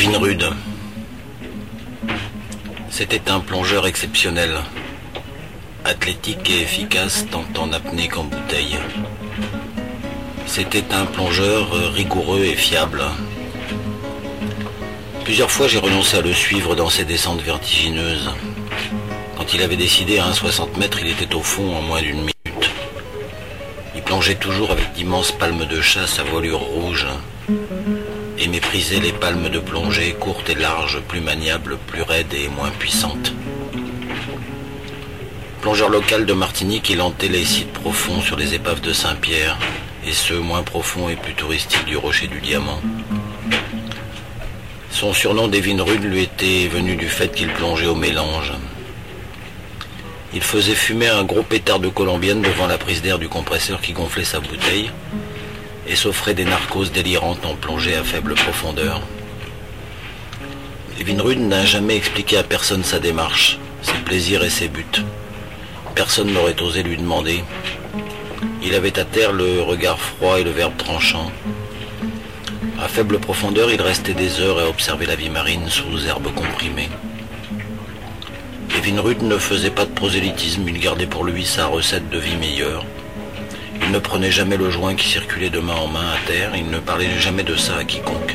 Evinrude. C'était un plongeur exceptionnel, athlétique et efficace tant en apnée qu'en bouteille. C'était un plongeur rigoureux et fiable. Plusieurs fois j'ai renoncé à le suivre dans ses descentes vertigineuses. Quand il avait décidé à 1,60 m, il était au fond en moins d'une minute. Il plongeait toujours avec d'immenses palmes de chasse à voilure rouge et méprisait les palmes de plongée courtes et larges, plus maniables, plus raides et moins puissantes. Plongeur local de Martinique, il hantait les sites profonds sur les épaves de Saint-Pierre et ceux moins profonds et plus touristiques du Rocher du Diamant. Son surnom d'Evinrude lui était venu du fait qu'il plongeait au mélange. Il faisait fumer un gros pétard de colombienne devant la prise d'air du compresseur qui gonflait sa bouteille et s'offrait des narcoses délirantes en plongée à faible profondeur. Evinrude n'a jamais expliqué à personne sa démarche, ses plaisirs et ses buts. Personne n'aurait osé lui demander. Il avait à terre le regard froid et le verbe tranchant. À faible profondeur, il restait des heures à observer la vie marine sous herbes comprimées. Evinrude ne faisait pas de prosélytisme, il gardait pour lui sa recette de vie meilleure. Il ne prenait jamais le joint qui circulait de main en main à terre, il ne parlait jamais de ça à quiconque.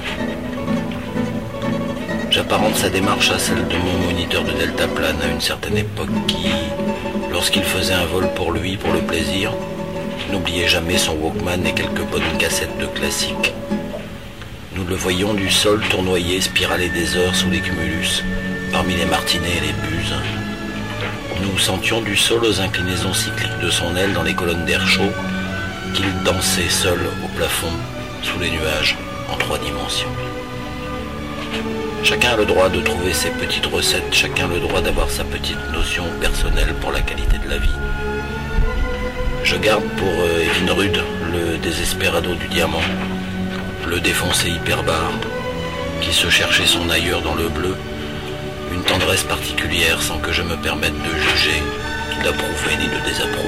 J'apparente sa démarche à celle de mon moniteur de deltaplane à une certaine époque qui, lorsqu'il faisait un vol pour lui, pour le plaisir, n'oubliait jamais son Walkman et quelques bonnes cassettes de classiques. Nous le voyions du sol tournoyer, spiraler des heures sous les cumulus, parmi les martinets et les buses. Nous sentions du sol aux inclinaisons cycliques de son aile dans les colonnes d'air chaud qu'il dansait seul au plafond, sous les nuages, en 3 dimensions. Chacun a le droit de trouver ses petites recettes, chacun a le droit d'avoir sa petite notion personnelle pour la qualité de la vie. Je garde pour Evinrude le désespérado du diamant, le défoncé hyperbare, qui se cherchait son ailleurs dans le bleu, une tendresse particulière sans que je me permette de juger, ni d'approuver ni de désapprouver.